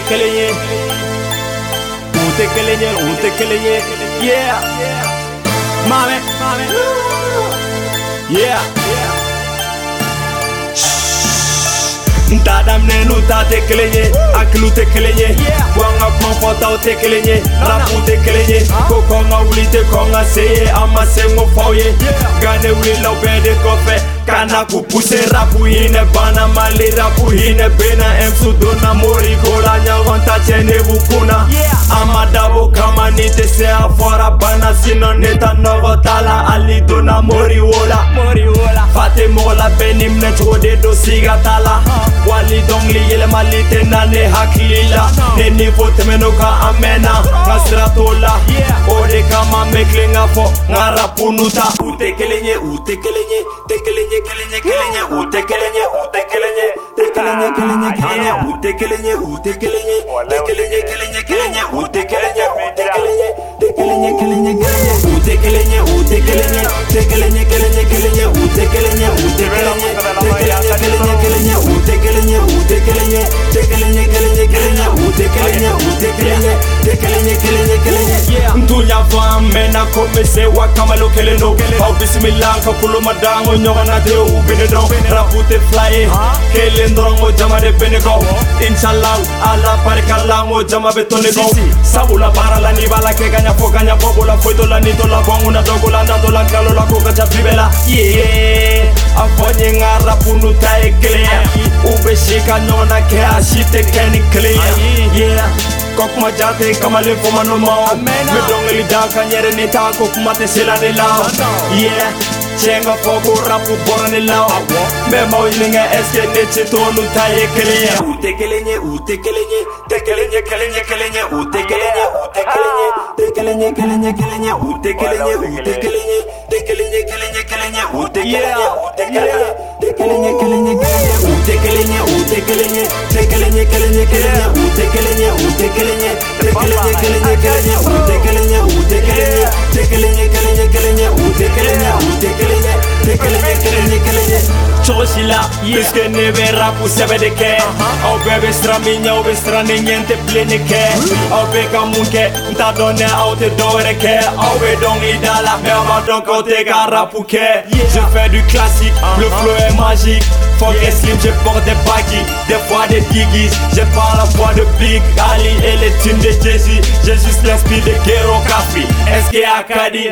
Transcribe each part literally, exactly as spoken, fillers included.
utekelenye, utekelenye, utekelenye, yeah, mame, mame, yeah, Ntadam nenu ta tekelenye, akilu tekelenye, wanga pamfota o tekelenye, rapu tekelenye, kokonga ulite konga seye, ama sengo fauye, gane wila ubede kofe, kana kupuse rapu hine bana mali rapu hine bena emsu dona mori kola nyawanta chene bukuna, ama dabo kama nite se afora bana sino neta nogo tala ali dona mori wola, mori wola, fate mola benim ne chode do siga tala. Wali dongli yele malite nane hakilila ne nivo temenoka amena ngasra tola ode kama meklenga fo ngara punuta utekelenye utekelenye tekelenye kelenye kelenye utekelenye utekelenye tekelenye kelenye kelenye utekelenye utekelenye tekelenye kelenye kelenye utekelenye utekelenye tekelenye kelenye kelenye utekelenye utekelenye tekelenye kelenye kelenye utekelenye utekelenye tekelenye kelenye kelenye utekelenye utekelenye tekelenye kelenye kelenye utekelenye utekelenye tekelenye kelenye kelenye ntunya vamena komese wakamalo keleno au bismillah ka kulo madango nyona de ubene do rapute fly kelendrongo jama de benego inshallah ala barkalamo jama betone go sabula barala ni bala ke ganya foganya bobola foitola ni tola bonguna dogola ndola kalo la ko gacha bibela yeah afonye ngara punu ta eklea ubeshika nona ke ashite keni clear yeah kokuma jate kamale foma no mo me dongeli daka nyere ni ta kokuma te sela de la yeah chenga fogo rapu borane la me mo ilinga eske ne chitonu ta eklea utekelenye utekelenye tekelenye kelenye kelenye utekelenye utekelenye tekelenye kelenye kelenye utekelenye utekelenye tekelenye kelenye kelenye utekelenye utekelenye tekelenye kelenye kelenye utekelenye utekelenye tekelenye kelenye kelenye utekelenye utekelenye tekelenye kelenye kelenye utekelenye utekelenye tekelenye kelenye kelenye utekelenye utekelenye tekelenye kelenye kelenye Chosila, iske ne vera pusebe de ke au bebe straminya au bestrane niente plene ke au beka munke nta donne au te dore ke au be dong idala me ma donc au te garapu ke je fais du classique le flow est magique faut que slim je porte des baggy des fois des diggies j'ai pas la voix de Big Ali et les tunes de Jay-Z j'ai juste l'esprit de Gero Kafi S K Akadi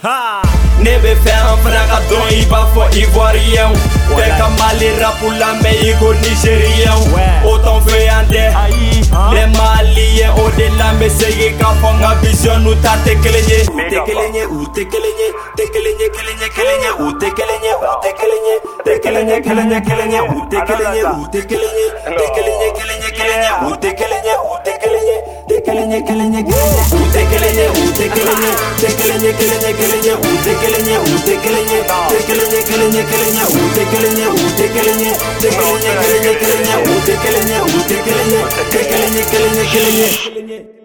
nebe faire un fraga don iba fo ivoirien Beka mali rapula me igo nigérien autant feyande les maliens au-delà me seye ka fonga vision ou ta tekelenye tekelenye ou tekelenye tekelenye kelenye kelenye ou tekelenye ou tekelenye tekelenye kelenye kelenye ou tekelenye ou tekelenye tekelenye kelenye kelenye ou tekelenye ou tekelenye tekelenye kelenye kelenye ou tekelenye ou tekelenye tekelenye kelenye kelenye ou tekelenye ou tekelenye tekelenye kelenye kelenye ou tekelenye ou tekelenye tekelenye kelenye kelenye ou tekelenye ou tekelenye tekelenye kelenye kelenye